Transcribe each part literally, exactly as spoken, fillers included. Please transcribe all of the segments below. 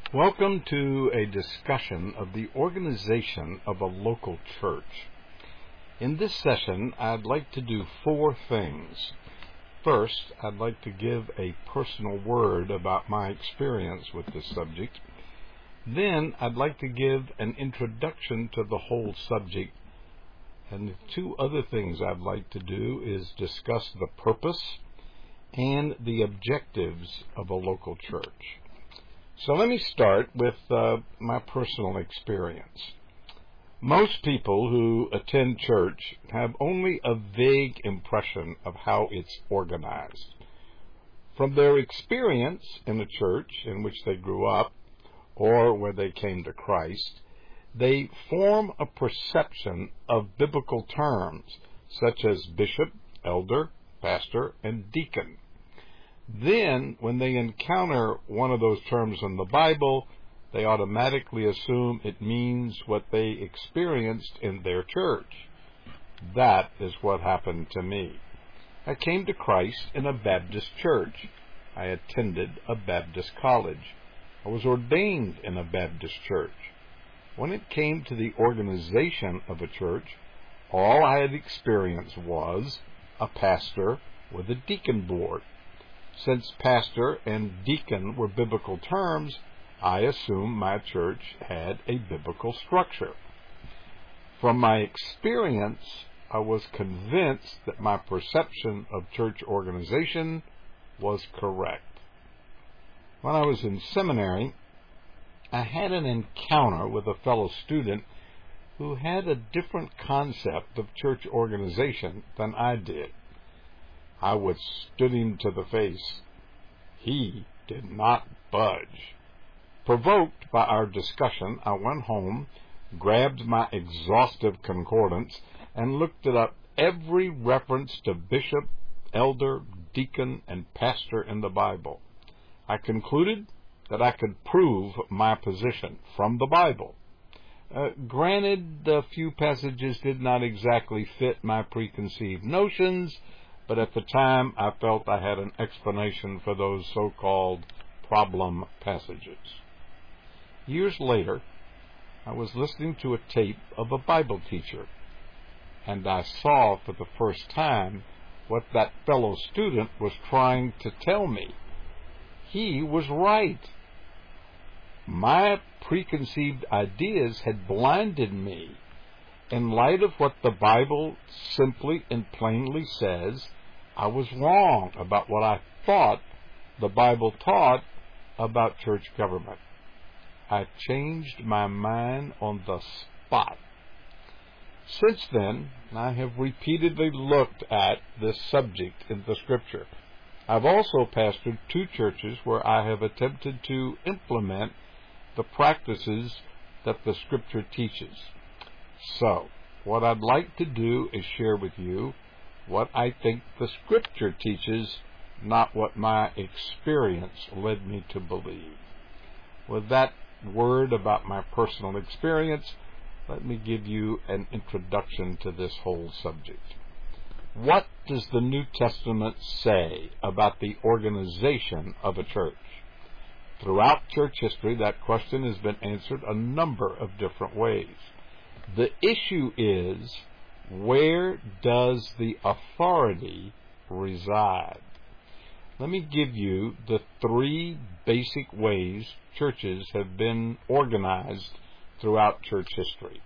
Welcome to a discussion of the organization of a local church. In this session, I'd like to do four things. First, I'd like to give a personal word about my experience with this subject. Then, I'd like to give an introduction to the whole subject. And the two other things I'd like to do is discuss the purpose and the objectives of a local church. So let me start with uh, my personal experience. Most people who attend church have only a vague impression of how it's organized. From their experience in the church in which they grew up or where they came to Christ, they form a perception of biblical terms such as bishop, elder, pastor, and deacon. Then, when they encounter one of those terms in the Bible, they automatically assume it means what they experienced in their church. That is what happened to me. I came to Christ in a Baptist church. I attended a Baptist college. I was ordained in a Baptist church. When it came to the organization of a church, all I had experienced was a pastor with a deacon board. Since pastor and deacon were biblical terms, I assumed my church had a biblical structure. From my experience, I was convinced that my perception of church organization was correct. When I was in seminary, I had an encounter with a fellow student who had a different concept of church organization than I did. I withstood him to the face. He did not budge. Provoked by our discussion, I went home, grabbed my exhaustive concordance, and looked it up every reference to bishop, elder, deacon, and pastor in the Bible. I concluded that I could prove my position from the Bible. Uh, granted, a few passages did not exactly fit my preconceived notions, but at the time I felt I had an explanation for those so-called problem passages. Years later, I was listening to a tape of a Bible teacher, and I saw for the first time what that fellow student was trying to tell me. He was right. My preconceived ideas had blinded me. In light of what the Bible simply and plainly says, I was wrong about what I thought the Bible taught about church government. I changed my mind on the spot. Since then, I have repeatedly looked at this subject in the Scripture. I've also pastored two churches where I have attempted to implement the practices that the Scripture teaches. So, what I'd like to do is share with you what I think the Scripture teaches, not what my experience led me to believe. With that word about my personal experience, let me give you an introduction to this whole subject. What does the New Testament say about the organization of a church? Throughout church history, that question has been answered a number of different ways. The issue is, where does the authority reside? Let me give you the three basic ways churches have been organized throughout church history.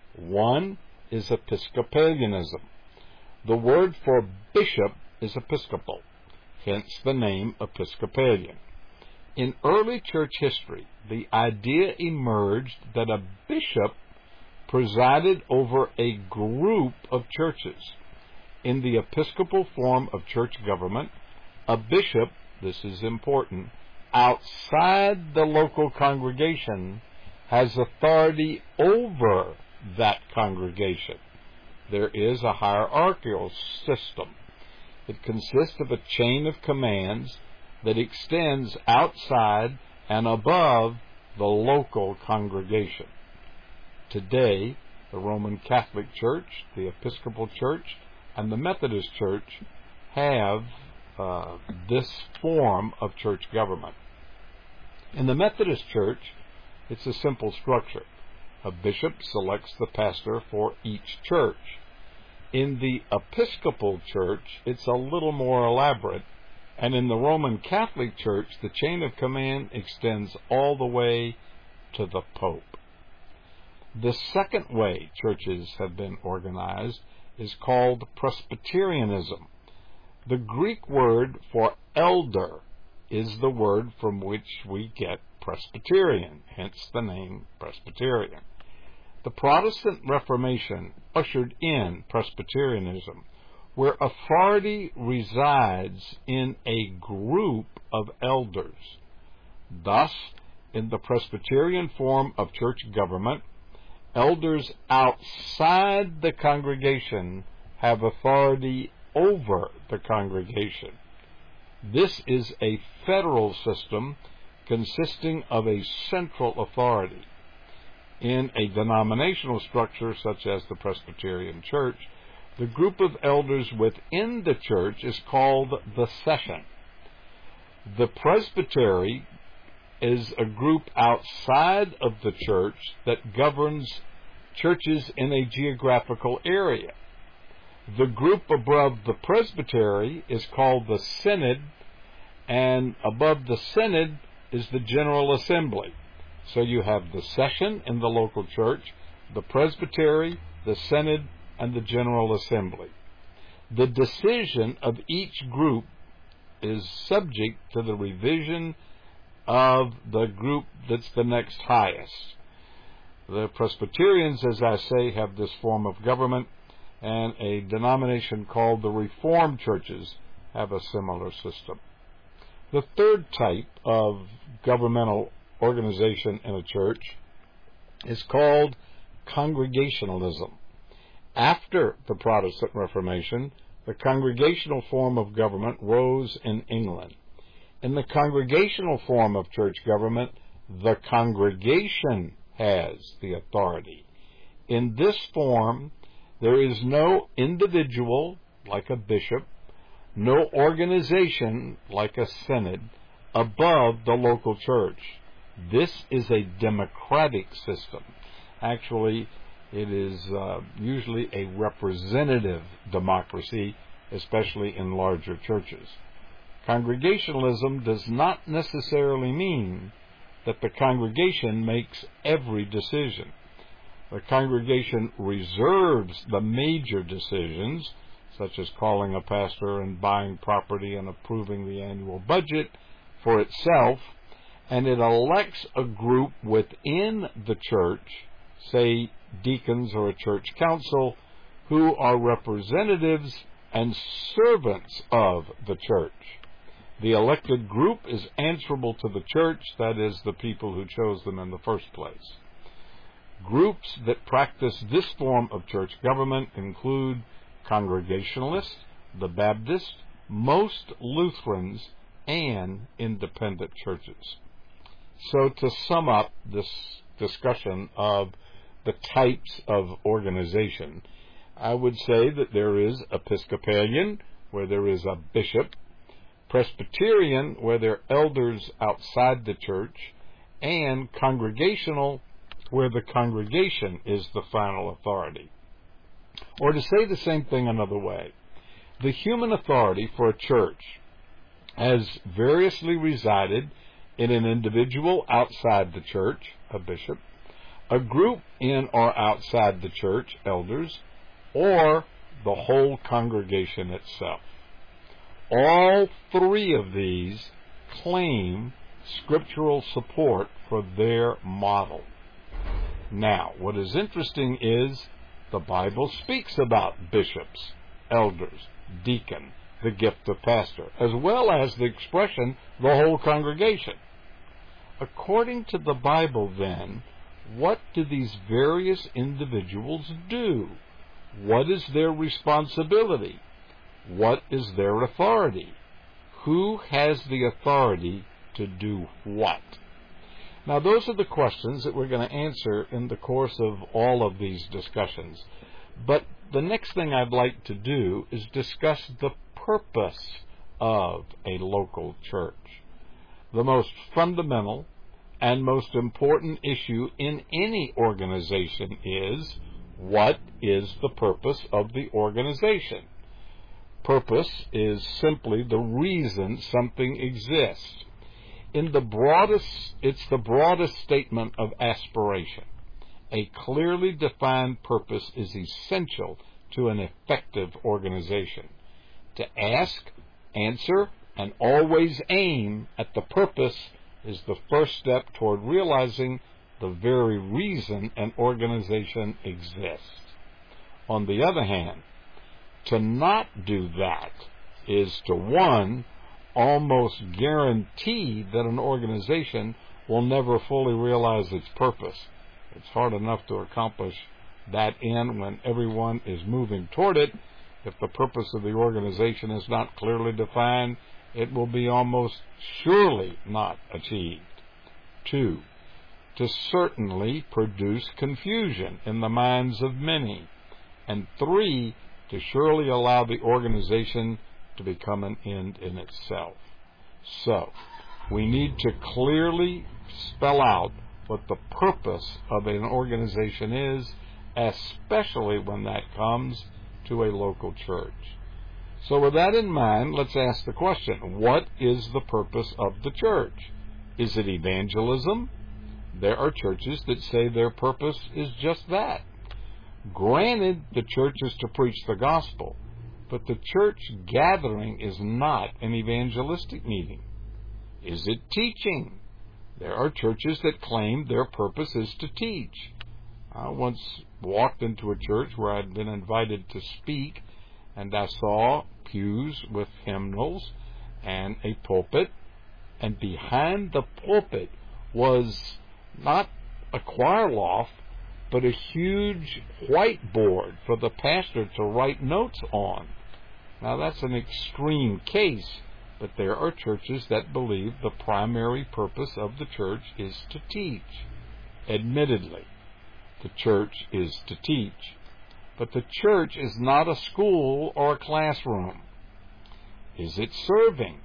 One is Episcopalianism. The word for bishop is episcopal, hence the name Episcopalian. In early church history, the idea emerged that a bishop presided over a group of churches. In the episcopal form of church government, a bishop, this is important, outside the local congregation has authority over that congregation. There is a hierarchical system. It consists of a chain of commands that extends outside and above the local congregation. Today, the Roman Catholic Church, the Episcopal Church, and the Methodist Church have uh, this form of church government. In the Methodist Church, it's a simple structure. A bishop selects the pastor for each church. In the Episcopal Church, it's a little more elaborate, and in the Roman Catholic Church, the chain of command extends all the way to the Pope. The second way churches have been organized is called Presbyterianism. The Greek word for elder is the word from which we get Presbyterian, hence the name Presbyterian. The Protestant Reformation ushered in Presbyterianism, where authority resides in a group of elders. Thus, in the Presbyterian form of church government, elders outside the congregation have authority over the congregation. This is a federal system consisting of a central authority. In a denominational structure such as the Presbyterian Church, the group of elders within the church is called the session. The presbytery is a group outside of the church that governs churches in a geographical area. The group above the presbytery is called the synod, and above the synod is the General Assembly. So you have the session in the local church, the presbytery, the synod, and the General Assembly. The decision of each group is subject to the revision of the group that's the next highest. The Presbyterians, as I say, have this form of government, and a denomination called the Reformed churches have a similar system. The third type of governmental organization in a church is called congregationalism. After the Protestant Reformation, the congregational form of government rose in England. In the congregational form of church government, the congregation has the authority. In this form, there is no individual, like a bishop, no organization, like a synod, above the local church. This is a democratic system. Actually, it is uh, usually a representative democracy, especially in larger churches. Congregationalism does not necessarily mean that the congregation makes every decision. The congregation reserves the major decisions, such as calling a pastor and buying property and approving the annual budget, for itself, and it elects a group within the church, say deacons or a church council, who are representatives and servants of the church. The elected group is answerable to the church, that is, the people who chose them in the first place. Groups that practice this form of church government include Congregationalists, the Baptists, most Lutherans, and independent churches. So to sum up this discussion of the types of organization, I would say that there is Episcopalian, where there is a bishop, Presbyterian, where there are elders outside the church, and Congregational, where the congregation is the final authority. Or to say the same thing another way, the human authority for a church has variously resided in an individual outside the church, a bishop, a group in or outside the church, elders, or the whole congregation itself. All three of these claim scriptural support for their model. Now, what is interesting is the Bible speaks about bishops, elders, deacon, the gift of pastor, as well as the expression, the whole congregation. According to the Bible, then, what do these various individuals do? What is their responsibility? What is their authority? Who has the authority to do what? Now, those are the questions that we're going to answer in the course of all of these discussions. But the next thing I'd like to do is discuss the purpose of a local church. The most fundamental and most important issue in any organization is, what is the purpose of the organization? Purpose is simply the reason something exists. In the broadest, it's the broadest statement of aspiration. A clearly defined purpose is essential to an effective organization. To ask, answer, and always aim at the purpose is the first step toward realizing the very reason an organization exists. On the other hand, to not do that is to, one, almost guarantee that an organization will never fully realize its purpose. It's hard enough to accomplish that end when everyone is moving toward it. If the purpose of the organization is not clearly defined, it will be almost surely not achieved. Two, to certainly produce confusion in the minds of many. And three, to surely allow the organization to become an end in itself. So, we need to clearly spell out what the purpose of an organization is, especially when that comes to a local church. So with that in mind, let's ask the question, what is the purpose of the church? Is it evangelism? There are churches that say their purpose is just that. Granted, the church is to preach the gospel, but the church gathering is not an evangelistic meeting. Is it teaching? There are churches that claim their purpose is to teach. I once walked into a church where I'd been invited to speak, and I saw pews with hymnals and a pulpit, and behind the pulpit was not a choir loft, but a huge whiteboard for the pastor to write notes on. Now, that's an extreme case, but there are churches that believe the primary purpose of the church is to teach. Admittedly, the church is to teach, but the church is not a school or a classroom. Is it serving?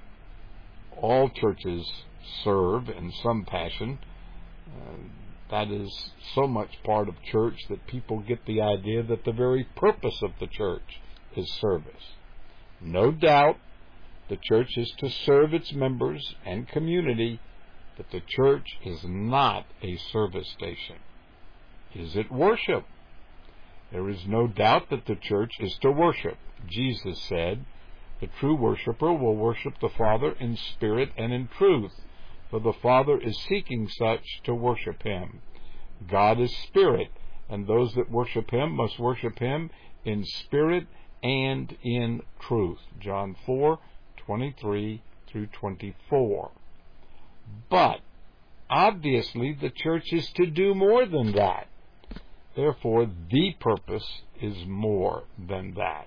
All churches serve in some fashion. Uh, that is so much part of church that people get the idea that the very purpose of the church is service. No doubt, the church is to serve its members and community, but the church is not a service station. Is it worship? There is no doubt that the church is to worship. Jesus said, "The true worshiper will worship the Father in spirit and in truth, for the Father is seeking such to worship Him. God is spirit, and those that worship Him must worship Him in spirit and in truth." John four, twenty-three through twenty-four. But, obviously, the church is to do more than that. Therefore, the purpose is more than that.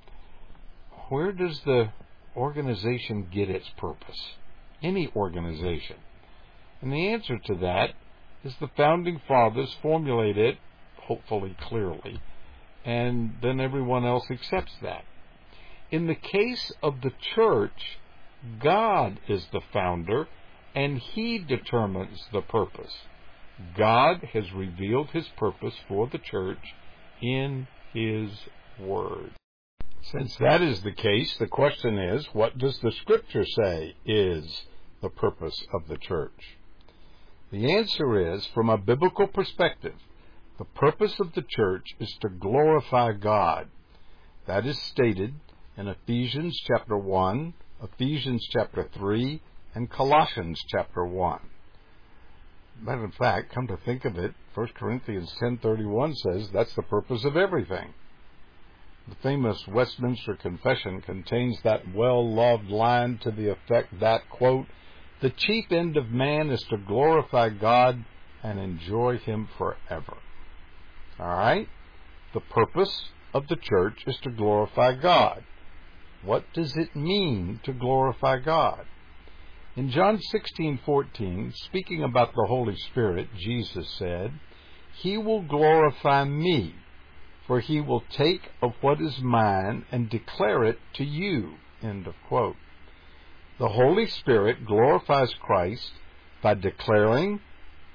Where does the organization get its purpose? Any organization. And the answer to that is the Founding Fathers formulate it, hopefully clearly, and then everyone else accepts that. In the case of the church, God is the founder, and He determines the purpose. God has revealed His purpose for the church in His Word. Since that is the case, the question is, what does the Scripture say is the purpose of the church? The answer is, from a biblical perspective, the purpose of the church is to glorify God. That is stated in Ephesians chapter one, Ephesians chapter three, and Colossians chapter one. Matter of fact, come to think of it, First Corinthians ten thirty-one says that's the purpose of everything. The famous Westminster Confession contains that well-loved line to the effect that, quote, "The chief end of man is to glorify God and enjoy Him forever." All right? The purpose of the church is to glorify God. What does it mean to glorify God? In John sixteen fourteen, speaking about the Holy Spirit, Jesus said, "He will glorify me, for He will take of what is mine and declare it to you." End of quote. The Holy Spirit glorifies Christ by declaring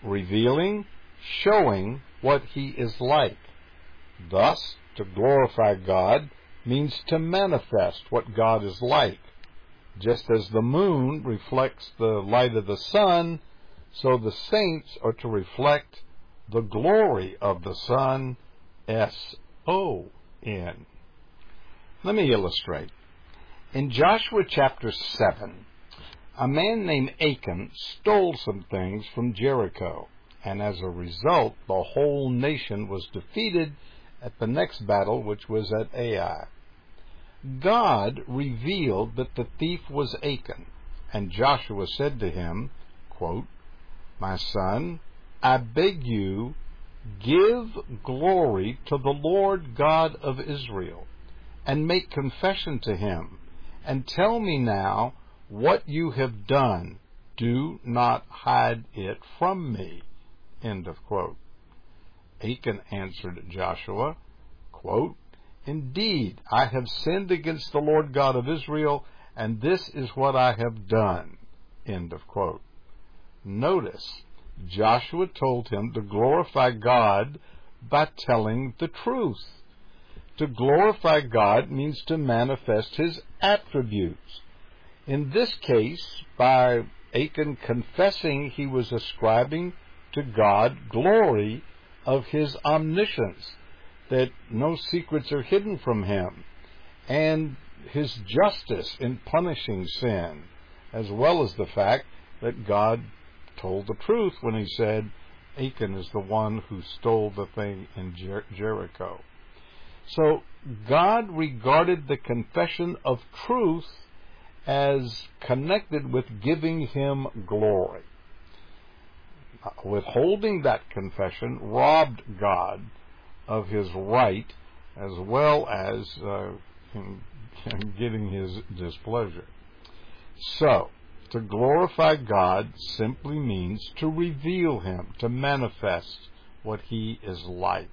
revealing, showing what he is like. Thus, to glorify God means to manifest what God is like. Just as the moon reflects the light of the sun, so the saints are to reflect the glory of the Son, S O N. Let me illustrate. In Joshua chapter seven, a man named Achan stole some things from Jericho, and as a result, the whole nation was defeated at the next battle, which was at Ai. God revealed that the thief was Achan, and Joshua said to him, quote, "My son, I beg you, give glory to the Lord God of Israel, and make confession to him, and tell me now what you have done. Do not hide it from me." End of quote. Achan answered Joshua, quote, "Indeed, I have sinned against the Lord God of Israel, and this is what I have done." End of quote. Notice, Joshua told him to glorify God by telling the truth. To glorify God means to manifest his attributes. In this case, by Achan confessing, he was ascribing to God glory of his omniscience, that no secrets are hidden from him, and his justice in punishing sin, as well as the fact that God told the truth when he said Achan is the one who stole the thing in Jer- Jericho. So God regarded the confession of truth as connected with giving him glory. Withholding that confession robbed God of his right, as well as uh, him, him getting his displeasure. So, to glorify God simply means to reveal him, to manifest what he is like.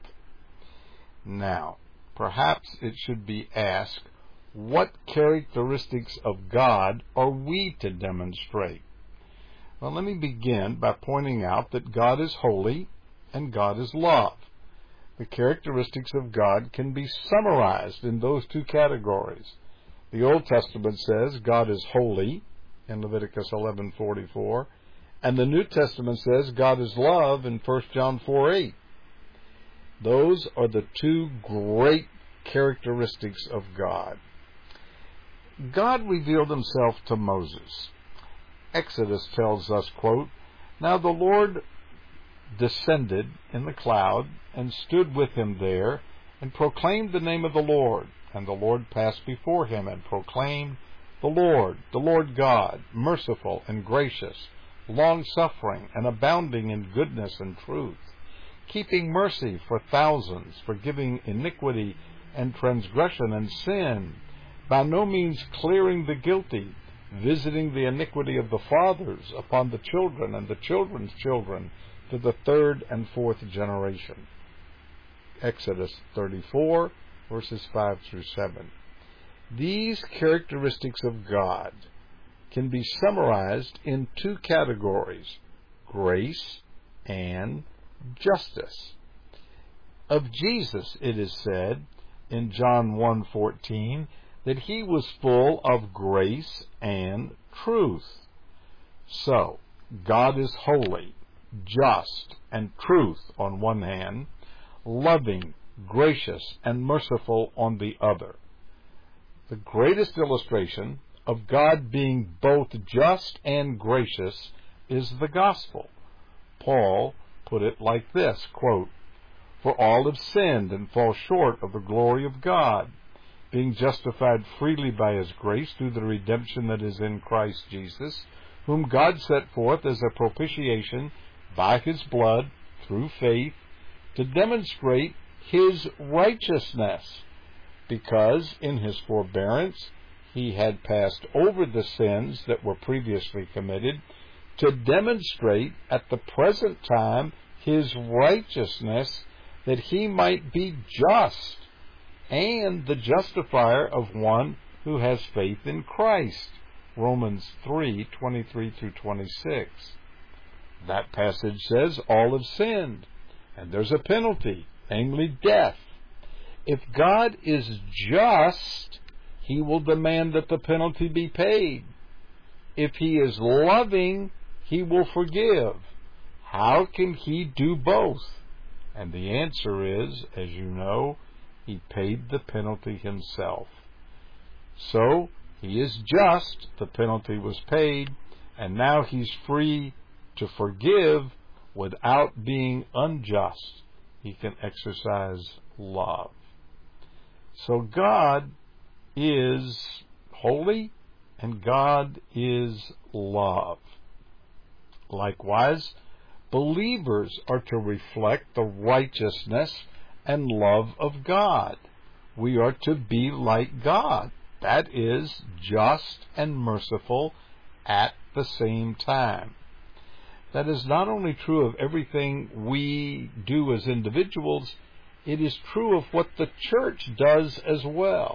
Now, perhaps it should be asked, what characteristics of God are we to demonstrate? Well, let me begin by pointing out that God is holy and God is love. The characteristics of God can be summarized in those two categories. The Old Testament says God is holy in Leviticus eleven forty-four, and the New Testament says God is love in First John four eight. Those are the two great characteristics of God. God revealed himself to Moses. Exodus tells us, quote, "Now the Lord descended in the cloud and stood with him there and proclaimed the name of the Lord. And the Lord passed before him and proclaimed, The Lord, the Lord God, merciful and gracious, long-suffering and abounding in goodness and truth, keeping mercy for thousands, forgiving iniquity and transgression and sin, by no means clearing the guilty, visiting the iniquity of the fathers upon the children and the children's children to the third and fourth generation." Exodus thirty-four, verses five through seven. These characteristics of God can be summarized in two categories, grace and justice. Of Jesus, it is said in John one fourteen that he was full of grace and truth. So, God is holy, just, and truth on one hand, loving, gracious, and merciful on the other. The greatest illustration of God being both just and gracious is the gospel. Paul put it like this, quote, "For all have sinned and fall short of the glory of God, being justified freely by his grace through the redemption that is in Christ Jesus, whom God set forth as a propitiation by his blood through faith to demonstrate his righteousness, because in his forbearance he had passed over the sins that were previously committed, to demonstrate at the present time his righteousness, that he might be just and the justifier of one who has faith in Christ." Romans three twenty-three through twenty-six. That passage says all have sinned, and there's a penalty, namely death. If God is just, He will demand that the penalty be paid. If He is loving, He will forgive. How can He do both? And the answer is, as you know, He paid the penalty Himself. So, He is just, the penalty was paid, and now He's free to forgive without being unjust. He can exercise love. So God is holy and God is love. Likewise, believers are to reflect the righteousness and love of God. We are to be like God. That is, just and merciful at the same time. That is not only true of everything we do as individuals, it is true of what the church does as well.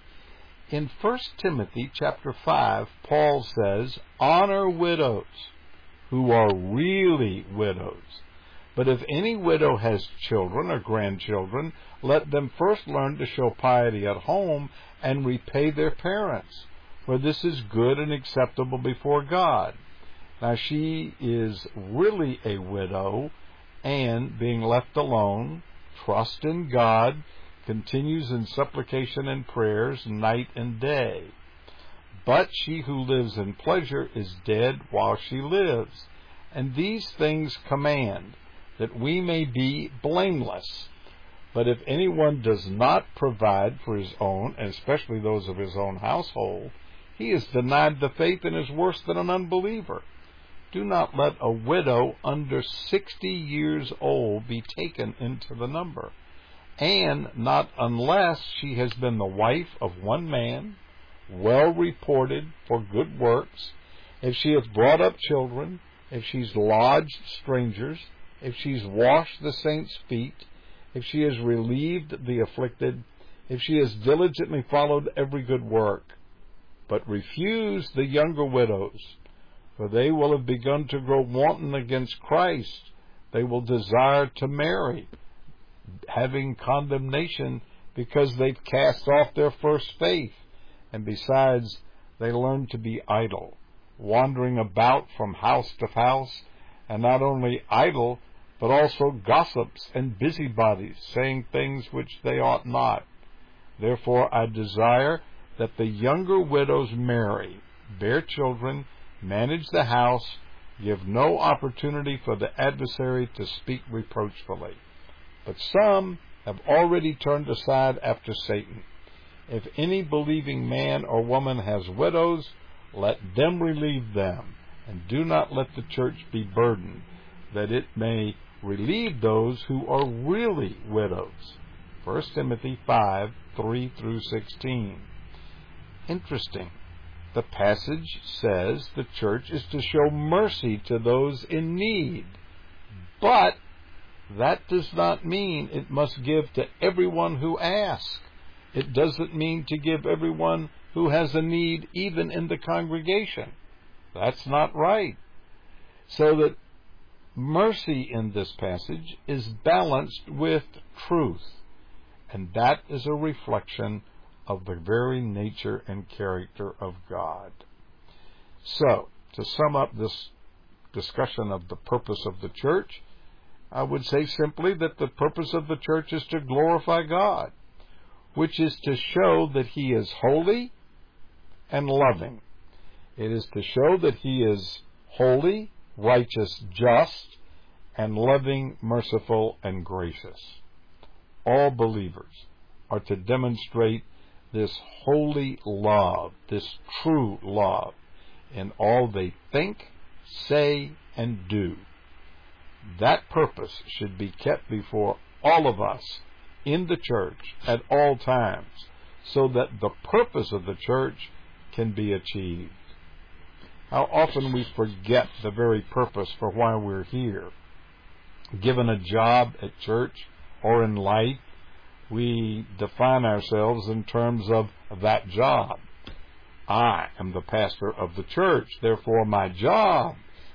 In First Timothy chapter five, Paul says, "Honor widows who are really widows. But if any widow has children or grandchildren, let them first learn to show piety at home and repay their parents, for this is good and acceptable before God." Now she is really a widow, and being left alone, trust in God, continues in supplication and prayers night and day. But she who lives in pleasure is dead while she lives. And these things command, that we may be blameless. But if anyone does not provide for his own, and especially those of his own household, he is denied the faith and is worse than an unbeliever. Do not let a widow under sixty years old be taken into the number, and not unless she has been the wife of one man, well reported for good works, if she hath brought up children, if she's lodged strangers, if she's washed the saints' feet, if she has relieved the afflicted, if she has diligently followed every good work. But refuse the younger widows, for they will have begun to grow wanton against Christ. They will desire to marry, having condemnation because they've cast off their first faith. And besides, they learn to be idle, wandering about from house to house, and not only idle, but also gossips and busybodies, saying things which they ought not. Therefore I desire that the younger widows marry, bear children, manage the house, give no opportunity for the adversary to speak reproachfully. But some have already turned aside after Satan. If any believing man or woman has widows, let them relieve them, and do not let the church be burdened, that it may relieve those who are really widows. First Timothy five, three through sixteen. Interesting. The passage says the church is to show mercy to those in need. But that does not mean it must give to everyone who asks. It doesn't mean to give everyone who has a need, even in the congregation. That's not right. So that mercy in this passage is balanced with truth. And that is a reflection of the very nature and character of God. So, to sum up this discussion of the purpose of the church, I would say simply that the purpose of the church is to glorify God, which is to show that He is holy and loving. It is to show that He is holy, righteous, just, and loving, merciful, and gracious. All believers are to demonstrate this holy love, this true love, in all they think, say, and do. That purpose should be kept before all of us in the church at all times, so that the purpose of the church can be achieved. How often we forget the very purpose for why we're here. Given a job at church or in life, we define ourselves in terms of that job. I am the pastor of the church, therefore my job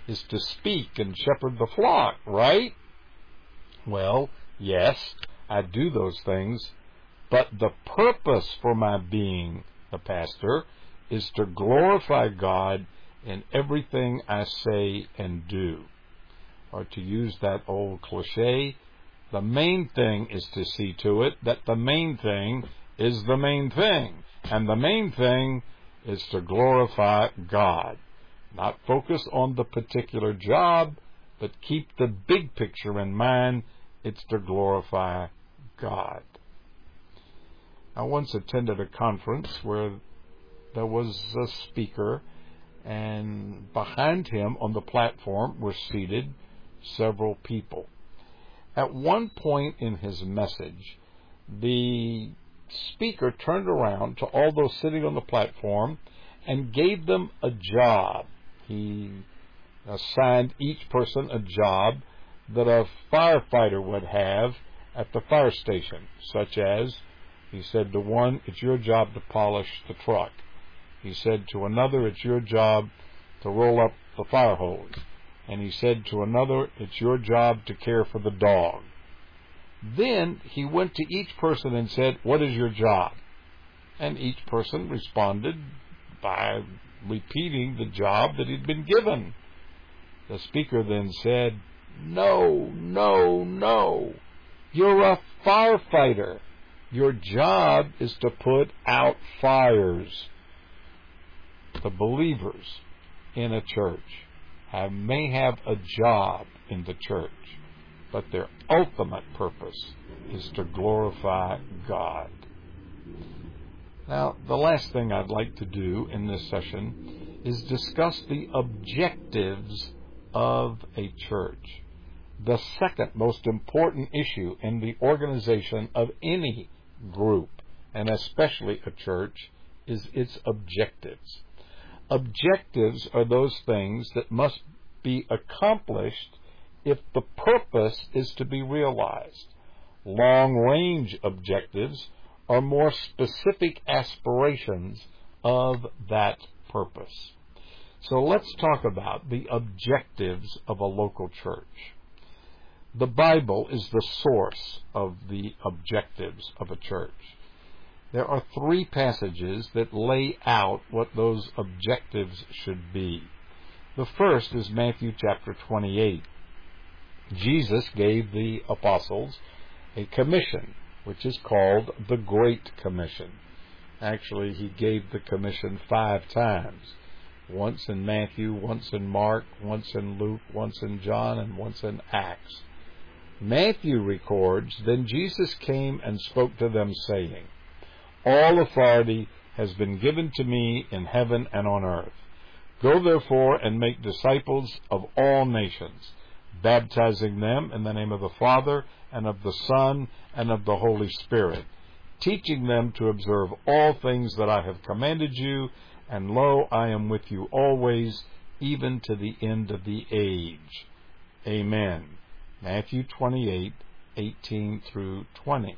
is to speak and shepherd the flock, right? Well, yes, I do those things, but the purpose for my being a pastor is to glorify God in everything I say and do. Or to use that old cliche, the main thing is to see to it that the main thing is the main thing. And the main thing is to glorify God. Not focus on the particular job, but keep the big picture in mind. It's to glorify God. I once attended a conference where there was a speaker, and behind him on the platform were seated several people. At one point in his message, the speaker turned around to all those sitting on the platform and gave them a job. He assigned each person a job that a firefighter would have at the fire station, such as, he said to one, it's your job to polish the truck. He said to another, it's your job to roll up the fire hose. And he said to another, it's your job to care for the dog. Then he went to each person and said, what is your job? And each person responded by repeating the job that he'd been given. The speaker then said, no, no, no. You're a firefighter. Your job is to put out fires. The believers in a church have, may have a job in the church, but their ultimate purpose is to glorify God. Now, the last thing I'd like to do in this session is discuss the objectives of a church. The second most important issue in the organization of any group, and especially a church, is its objectives. Objectives are those things that must be accomplished if the purpose is to be realized. Long-range objectives are more specific aspirations of that purpose. So let's talk about the objectives of a local church. The Bible is the source of the objectives of a church. There are three passages that lay out what those objectives should be. The first is Matthew chapter twenty-eight. Jesus gave the apostles a commission, which is called the Great Commission. Actually, he gave the commission five times. Once in Matthew, once in Mark, once in Luke, once in John, and once in Acts. Matthew records, then Jesus came and spoke to them, saying, all authority has been given to me in heaven and on earth. Go therefore and make disciples of all nations, baptizing them in the name of the Father and of the Son and of the Holy Spirit, teaching them to observe all things that I have commanded you, and lo, I am with you always, even to the end of the age. Amen. Matthew twenty-eight, eighteen through twenty.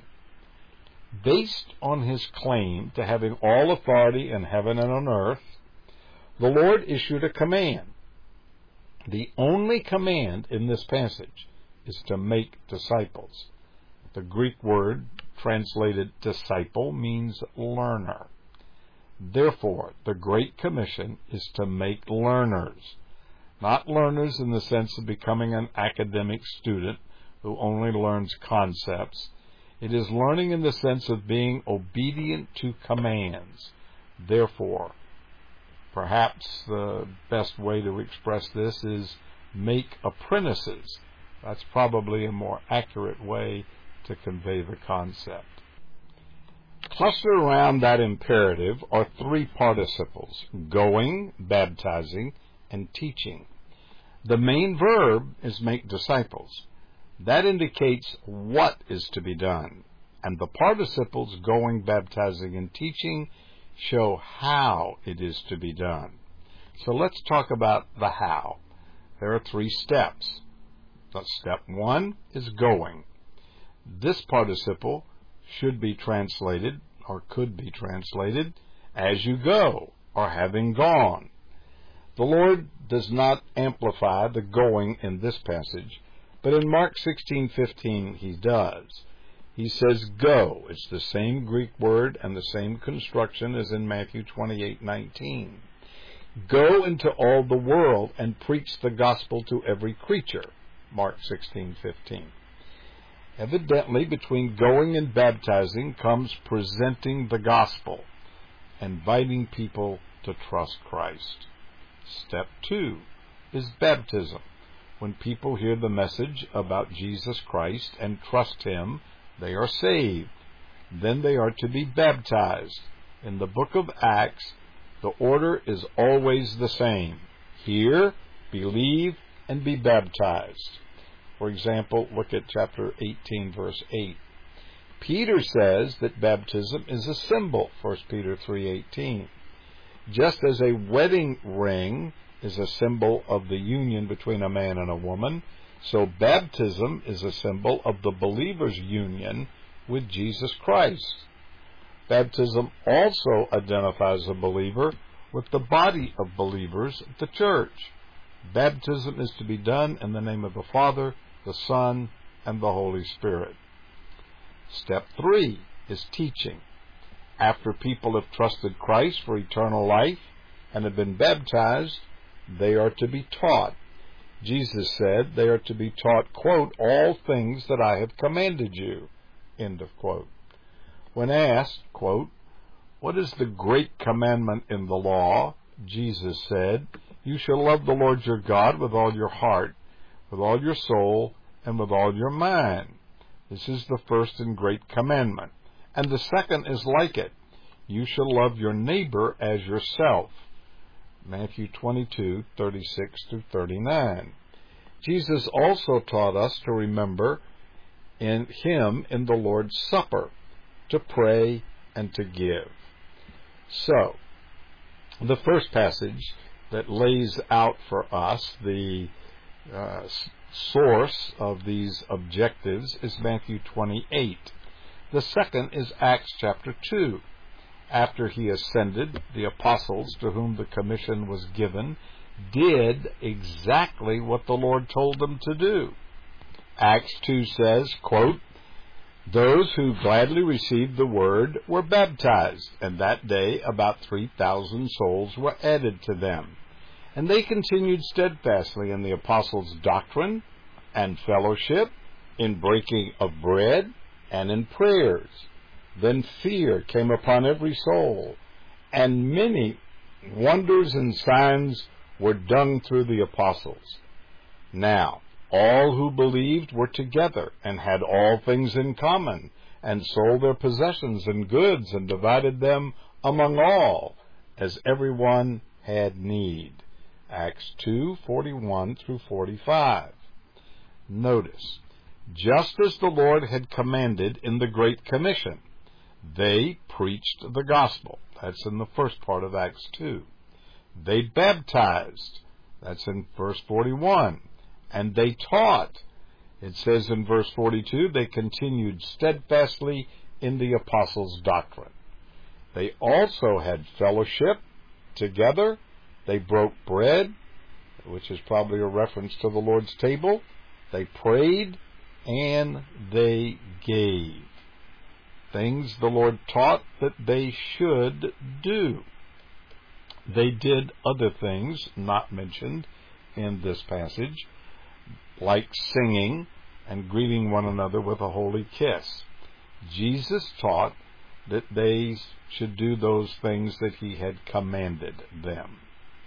Based on his claim to having all authority in heaven and on earth, the Lord issued a command. The only command in this passage is to make disciples. The Greek word translated disciple means learner. Therefore, the Great Commission is to make learners. Not learners in the sense of becoming an academic student who only learns concepts. It is learning in the sense of being obedient to commands. Therefore, perhaps the best way to express this is make apprentices. That's probably a more accurate way to convey the concept. Clustered around that imperative are three participles: going, baptizing, and teaching. The main verb is make disciples. That indicates what is to be done, and the participles going, baptizing, and teaching show how it is to be done. So let's talk about the how. There are three steps. But step one is going. This participle should be translated, or could be translated, as you go, or having gone. The Lord does not amplify the going in this passage, but in Mark sixteen fifteen he does. He says, go. It's the same Greek word and the same construction as in Matthew twenty-eight nineteen. Go into all the world and preach the gospel to every creature. Mark sixteen fifteen. Evidently, between going and baptizing comes presenting the gospel, inviting people to trust Christ. Step two is baptism. When people hear the message about Jesus Christ and trust Him, they are saved. Then they are to be baptized. In the book of Acts, the order is always the same. Hear, believe, and be baptized. For example, look at chapter eighteen, verse eight. Peter says that baptism is a symbol, First Peter three eighteen. Just as a wedding ring is a symbol of the union between a man and a woman, so baptism is a symbol of the believer's union with Jesus Christ. Baptism also identifies a believer with the body of believers, the church. Baptism is to be done in the name of the Father, the Son, and the Holy Spirit. Step three is teaching. After people have trusted Christ for eternal life and have been baptized, they are to be taught. Jesus said they are to be taught, quote, all things that I have commanded you, end of quote. When asked, quote, what is the great commandment in the law? Jesus said, you shall love the Lord your God with all your heart, with all your soul, and with all your mind. This is the first and great commandment. And the second is like it. You shall love your neighbor as yourself. Matthew twenty-two, thirty-six through thirty-nine. Jesus also taught us to remember in Him in the Lord's Supper, to pray and to give. So, the first passage that lays out for us the uh, source of these objectives is Matthew twenty-eight. The second is Acts chapter two. After He ascended, the apostles to whom the commission was given did exactly what the Lord told them to do. Acts two says, quote, those who gladly received the word were baptized, and that day about three thousand souls were added to them. And they continued steadfastly in the apostles' doctrine and fellowship, in breaking of bread, and in prayers. Then fear came upon every soul, and many wonders and signs were done through the apostles. Now, all who believed were together, and had all things in common, and sold their possessions and goods, and divided them among all, as every one had need. Acts two, forty-one through forty-five. Notice, just as the Lord had commanded in the Great Commission, they preached the gospel. That's in the first part of Acts two. They baptized. That's in verse forty-one. And they taught. It says in verse forty-two, they continued steadfastly in the apostles' doctrine. They also had fellowship together. They broke bread, which is probably a reference to the Lord's table. They prayed, and they gave. Things the Lord taught that they should do. They did other things not mentioned in this passage, like singing and greeting one another with a holy kiss. Jesus taught that they should do those things that He had commanded them.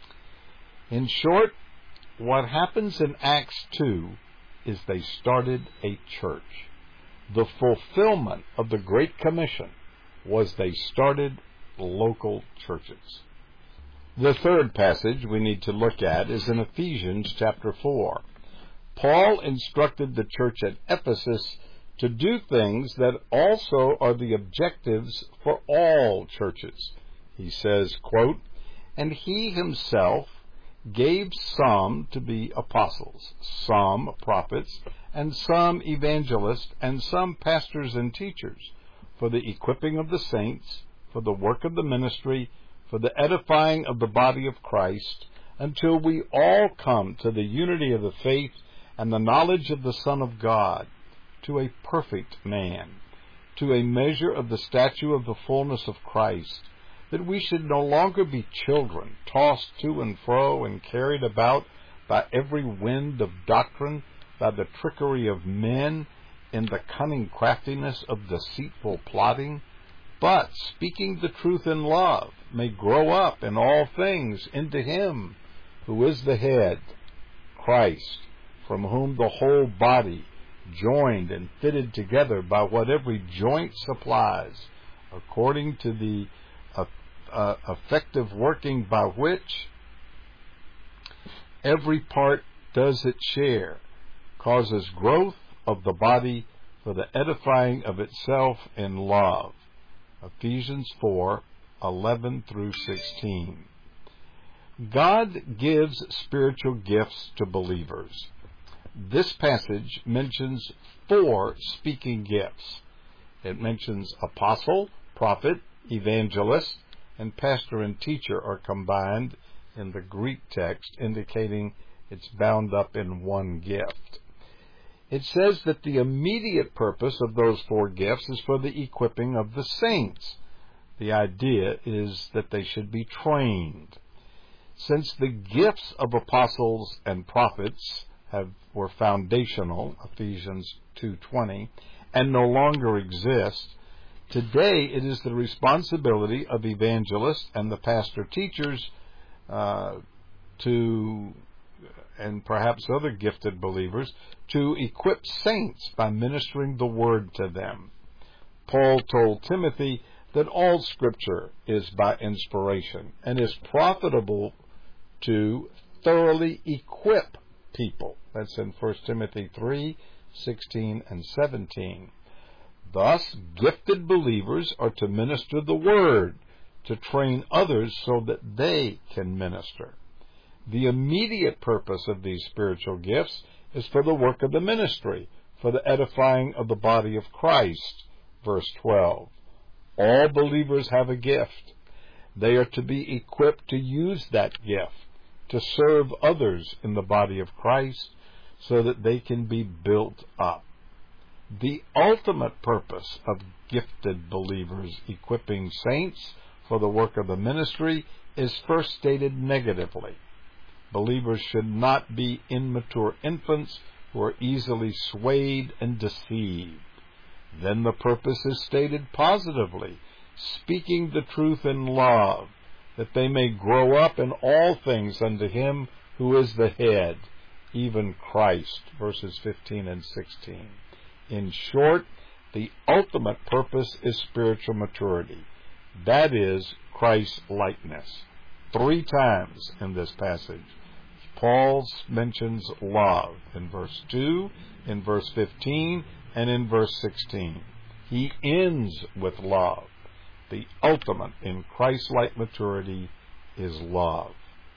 In short, what happens in Acts two is they started a church. The fulfillment of the Great Commission was they started local churches. The third passage we need to look at is in Ephesians chapter four. Paul instructed the church at Ephesus to do things that also are the objectives for all churches. He says, quote, and He Himself gave some to be apostles, some prophets, and some evangelists, and some pastors and teachers, for the equipping of the saints, for the work of the ministry, for the edifying of the body of Christ, until we all come to the unity of the faith and the knowledge of the Son of God, to a perfect man, to a measure of the stature of the fullness of Christ, that we should no longer be children, tossed to and fro and carried about by every wind of doctrine, by the trickery of men, in the cunning craftiness of deceitful plotting, but, speaking the truth in love, may grow up in all things into Him who is the head, Christ, from whom the whole body, joined and fitted together by what every joint supplies, according to the uh, uh, effective working by which every part does its share, causes growth of the body for the edifying of itself in love. Ephesians four, eleven through sixteen. God gives spiritual gifts to believers. This passage mentions four speaking gifts. It mentions apostle, prophet, evangelist, and pastor and teacher are combined in the Greek text, indicating it's bound up in one gift. It says that the immediate purpose of those four gifts is for the equipping of the saints. The idea is that they should be trained. Since the gifts of apostles and prophets have, were foundational, Ephesians two twenty, and no longer exist, today it is the responsibility of evangelists and the pastor-teachers uh, to, and perhaps other gifted believers, to equip saints by ministering the word to them. Paul told Timothy that all Scripture is by inspiration and is profitable to thoroughly equip people. That's in First Timothy three, sixteen and seventeen. Thus, gifted believers are to minister the word, to train others so that they can minister. The immediate purpose of these spiritual gifts is for the work of the ministry, for the edifying of the body of Christ. Verse twelve. All believers have a gift. They are to be equipped to use that gift, to serve others in the body of Christ, so that they can be built up. The ultimate purpose of gifted believers equipping saints for the work of the ministry is first stated negatively. Believers should not be immature infants who are easily swayed and deceived. Then the purpose is stated positively, speaking the truth in love, that they may grow up in all things unto Him who is the head, even Christ, verses fifteen and sixteen. In short, the ultimate purpose is spiritual maturity. That is Christ-likeness. Three times in this passage, Paul mentions love, in verse two, in verse fifteen, and in verse sixteen. He ends with love. The ultimate in Christ-like maturity is love.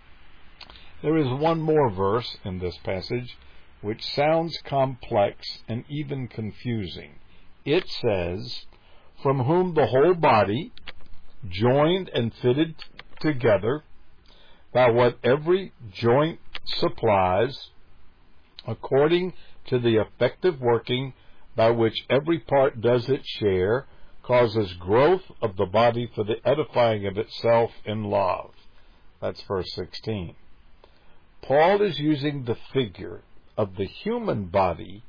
There is one more verse in this passage which sounds complex and even confusing. It says, from whom the whole body, joined and fitted together by what every joint supplies, according to the effective working by which every part does its share, causes growth of the body for the edifying of itself in love. That's verse sixteen. Paul is using the figure of the human body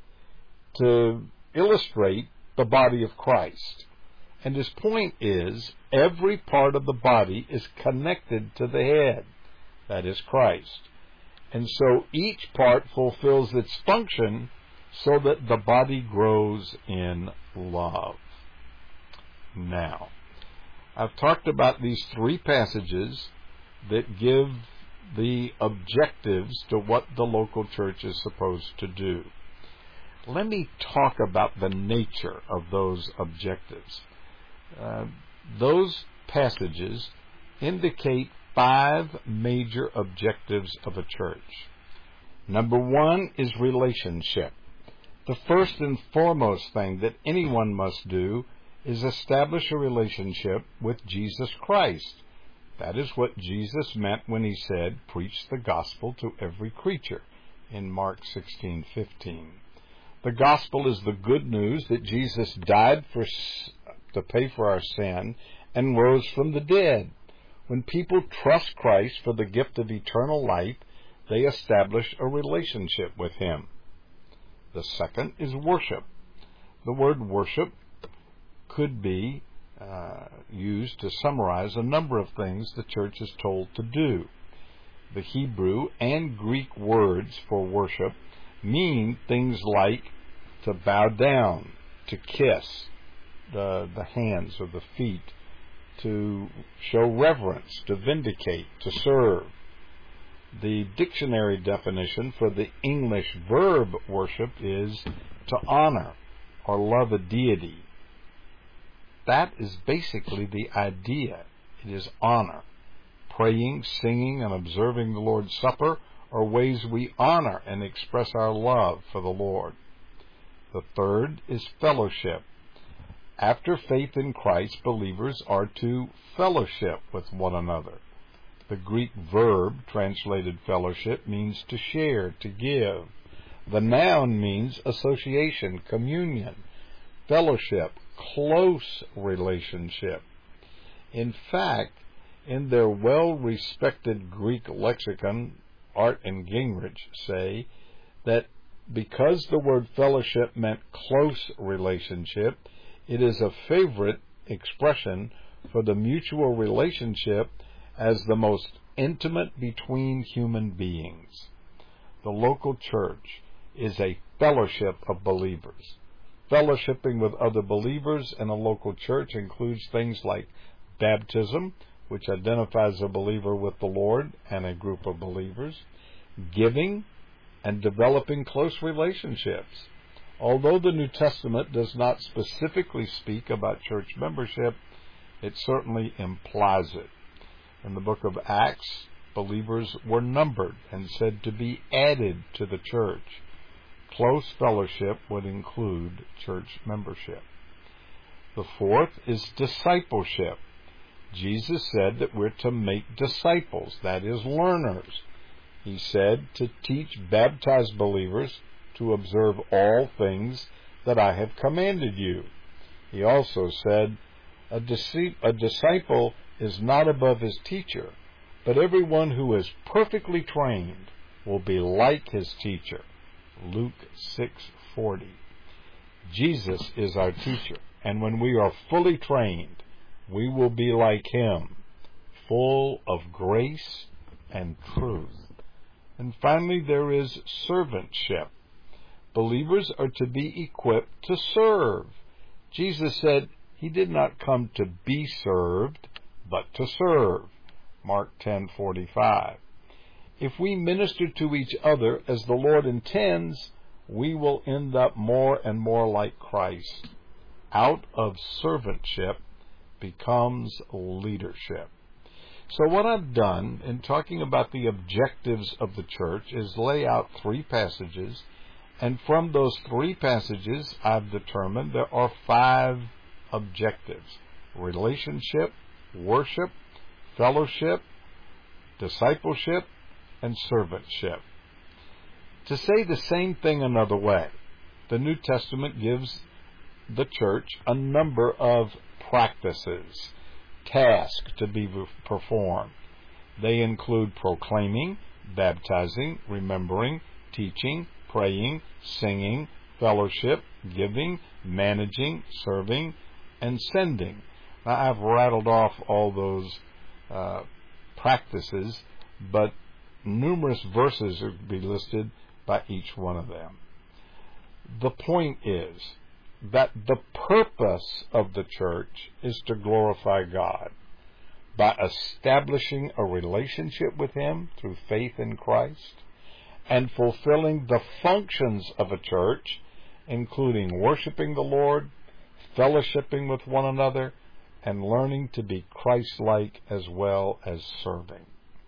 to illustrate the body of Christ. And his point is, every part of the body is connected to the head, that is Christ. And so each part fulfills its function so that the body grows in love. Now, I've talked about these three passages that give the objectives to what the local church is supposed to do. Let me talk about the nature of those objectives. Uh, those passages indicate five major objectives of a church. Number one is relationship. The first and foremost thing that anyone must do is establish a relationship with Jesus Christ. That is what Jesus meant when he said, "Preach the gospel to every creature," in Mark sixteen fifteen. The gospel is the good news that Jesus died for to pay for our sin and rose from the dead. When people trust Christ for the gift of eternal life, they establish a relationship with him. The second is worship. The word worship could be uh, used to summarize a number of things the church is told to do. The Hebrew and Greek words for worship mean things like to bow down, to kiss the, the hands or the feet, to show reverence, to vindicate, to serve. The dictionary definition for the English verb worship is to honor or love a deity. That is basically the idea. It is honor. Praying, singing, and observing the Lord's Supper are ways we honor and express our love for the Lord. The third is fellowship. After faith in Christ, believers are to fellowship with one another. The Greek verb translated fellowship means to share, to give. The noun means association, communion, fellowship, close relationship. In fact, in their well-respected Greek lexicon, Art and Gingrich say that because the word fellowship meant close relationship, it is a favorite expression for the mutual relationship as the most intimate between human beings. The local church is a fellowship of believers. Fellowshipping with other believers in a local church includes things like baptism, which identifies a believer with the Lord and a group of believers, giving, and developing close relationships. Although the New Testament does not specifically speak about church membership, it certainly implies it. In the book of Acts, believers were numbered and said to be added to the church. Close fellowship would include church membership. The fourth is discipleship. Jesus said that we're to make disciples, that is, learners. He said to teach baptized believers to observe all things that I have commanded you. He also said, a, disi- a disciple is not above his teacher, but everyone who is perfectly trained will be like his teacher. Luke six forty. Jesus is our teacher, and when we are fully trained, we will be like him, full of grace and truth. And finally, there is servantship. Believers are to be equipped to serve. Jesus said he did not come to be served, but to serve. Mark ten forty-five. If we minister to each other as the Lord intends, we will end up more and more like Christ. Out of servantship becomes leadership. So what I've done in talking about the objectives of the church is lay out three passages, and from those three passages I've determined there are five objectives: relationship, worship, fellowship, discipleship, and servantship. To say the same thing another way, the New Testament gives the church a number of practices, tasks to be performed. They include proclaiming, baptizing, remembering, teaching, praying, singing, fellowship, giving, managing, serving, and sending. Now, I've rattled off all those uh, practices, but numerous verses would be listed by each one of them. The point is that the purpose of the church is to glorify God by establishing a relationship with him through faith in Christ and fulfilling the functions of a church, including worshiping the Lord, fellowshipping with one another, and learning to be Christ-like as well as serving.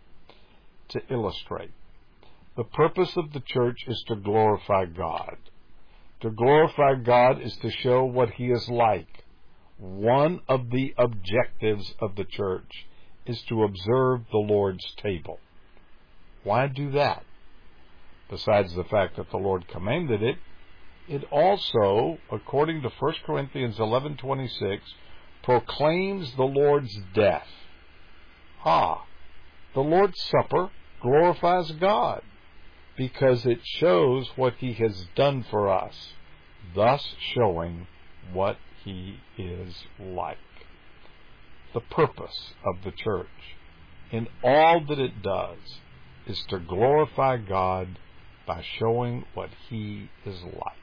To illustrate, the purpose of the church is to glorify God. To glorify God is to show what he is like. One of the objectives of the church is to observe the Lord's table. Why do that? Besides the fact that the Lord commanded it, it also, according to First Corinthians eleven twenty-six, proclaims the Lord's death. Ah, the Lord's Supper glorifies God because it shows what He has done for us, thus showing what He is like. The purpose of the church in all that it does is to glorify God by showing what He is like.